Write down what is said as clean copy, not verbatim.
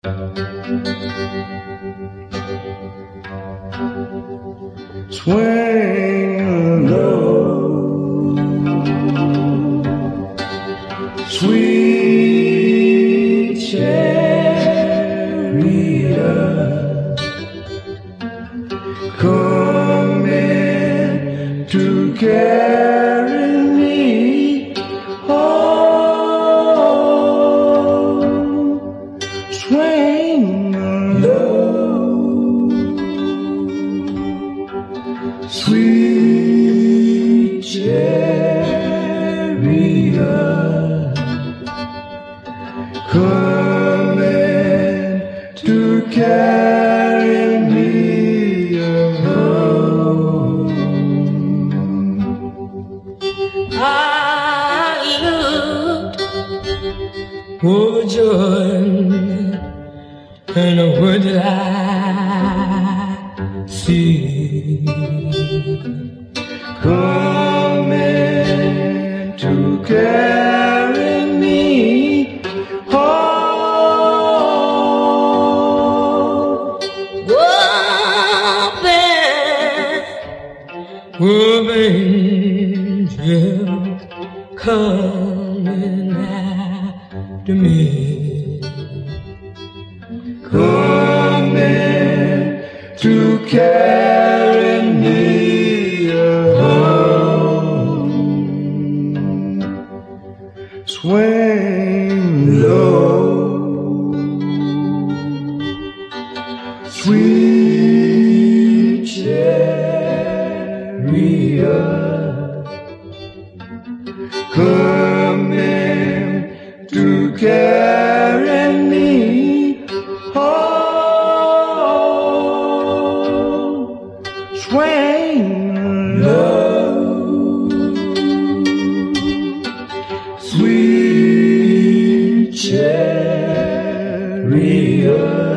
Swing low, sweet chariot, coming to carry me home. Swing low, sweet chariot, coming to carry me home. I looked overjoyed, and what did I see? Coming to carry me home. Whooping, angel coming after me. Coming to carry me home. Swing low, sweet chariot, coming to carry me home. Swing low, sweet chariot,